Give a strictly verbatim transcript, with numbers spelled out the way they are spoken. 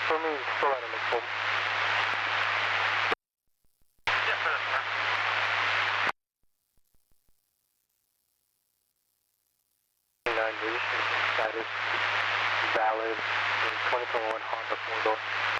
For me, still out of the full. Yes, sir, that's fine. nine registration status valid in twenty twenty-one Honda four door.